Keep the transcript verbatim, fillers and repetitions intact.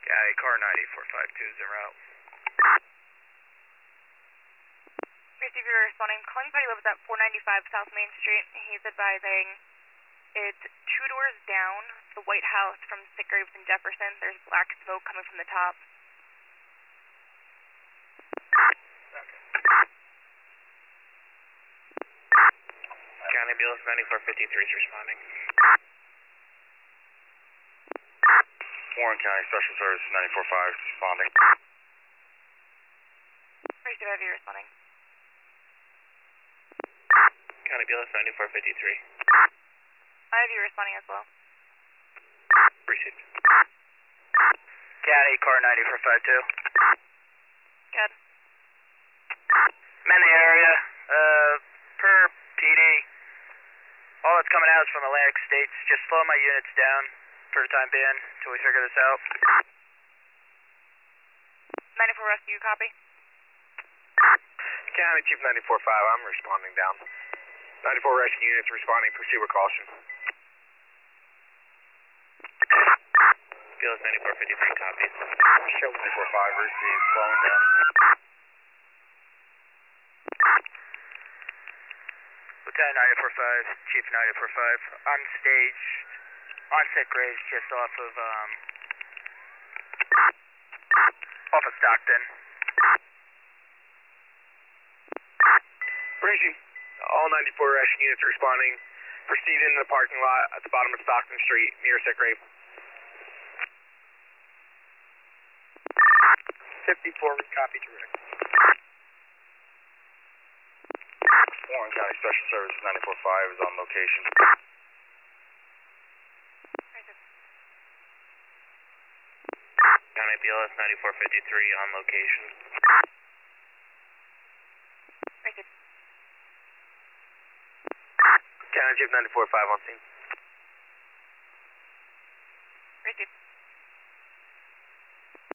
Yeah, car ninety-four five two is en route. Receiver responding, calling Buddy Lives at four ninety-five South Main Street. He's advising it's two doors down, the White House from Sitgraves and Jefferson. There's black smoke coming from the top. County B L S ninety-four fifty-three is responding. Warren County Special Services ninety-four five is responding. Receiver Heavy responding. County B L S ninety-four fifty-three. I have you responding as well. Received. County car ninety-four five two. Good. I'm in the area. Uh, per P D. All that's coming out is from Atlantic States. Just slow my units down for the time being until we figure this out. ninety-four Rescue, copy. County Chief ninety-four five, I'm responding down. ninety-four rescue units responding, proceed with caution. B L S ninety-four fifty-three copies. Show ninety-four five receive, slowing down. Lieutenant ninety-four five, Chief ninety-four five. I'm staged on Sitgraves just off of, um, off of Stockton. Briefing. All ninety-four rescue units are responding. Proceed into the parking lot at the bottom of Stockton Street near Sitgrave. fifty-four, copy direct. Warren County Special Services ninety-four five is on location. County B L S ninety-four fifty-three on location. Received. County Chief ninety-four five on scene. Received.